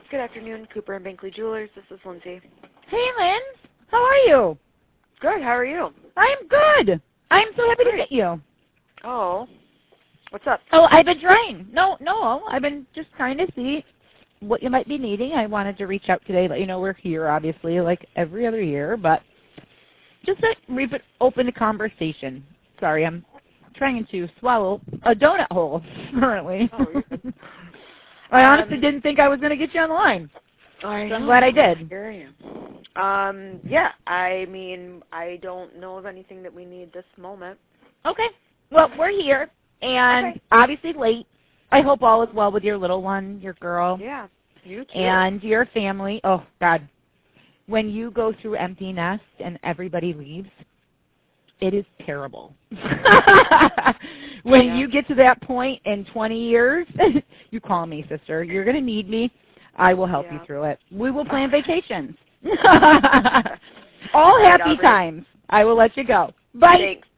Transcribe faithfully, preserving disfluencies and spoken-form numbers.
Good afternoon, Cooper and Bankley Jewelers. This is Lindsay. Hey, Lynn. How are you? Good. How are you? I'm good. I'm so happy to meet you. Oh, what's up? Oh, I've been trying. No, no, I've been just trying to see what you might be needing. I wanted to reach out today, let you know we're here, obviously, like every other year, but just to re- open the conversation. Sorry, I'm trying to swallow a donut hole currently. Oh, you're good. I honestly um, didn't think I was going to get you on the line. I So I'm glad I did. Here I am. Um, yeah, I mean, I don't know of anything that we need this moment. Okay. Well, we're here, and okay. obviously late. I hope all is well with your little one, your girl. Yeah, you too. And your family. Oh, God. When you go through empty nest and everybody leaves, it is terrible. When yeah. you get to that point in twenty years, you call me, sister. You're going to need me. I will help yeah. you through it. We will plan vacations. All happy Aubrey. times. I will let you go. Bye. Thanks.